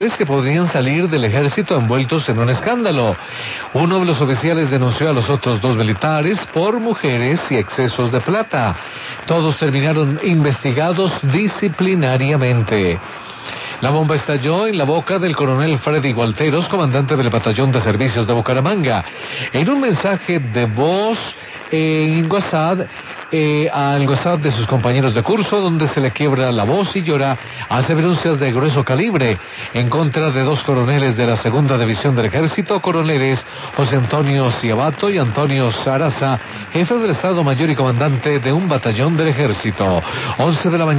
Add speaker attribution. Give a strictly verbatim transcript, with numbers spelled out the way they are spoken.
Speaker 1: que podrían salir del ejército envueltos en un escándalo. Uno de los oficiales denunció a los otros dos militares por mujeres y excesos de plata. Todos terminaron investigados disciplinariamente. La bomba estalló en la boca del coronel Freddy Gualteros, comandante del Batallón de Servicios de Bucaramanga. En un mensaje de voz en WhatsApp, eh, al WhatsApp de sus compañeros de curso, donde se le quiebra la voz y llora, hace denuncias de grueso calibre en contra de dos coroneles de la segunda división del ejército, coroneles José Antonio Ciabato y Antonio Saraza, jefe del Estado Mayor y comandante de un batallón del ejército. once de la mañana.